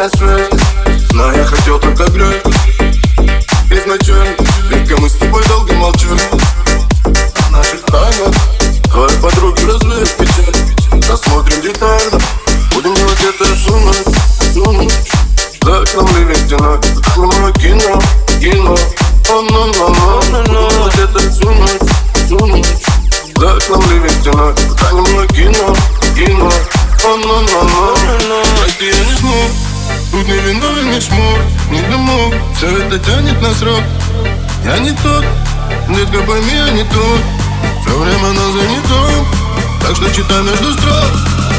рассвет, но я хотел только греть. Изначально, века мы с тобой долго молчали о наших тайнах. Твои подруги развеют печаль. Рассмотрим детально, будем делать это всю ночь. За окном ливень стена, это мое кино. Будем делать это всю ночь. За окном ливень стена, это мое кино. Прости, я не смог, тут не виновен, не смог, не думал. Все это тянет на срок. Я не тот, детка, пойми, я не тот. Все время нас занято, так что читай между строк.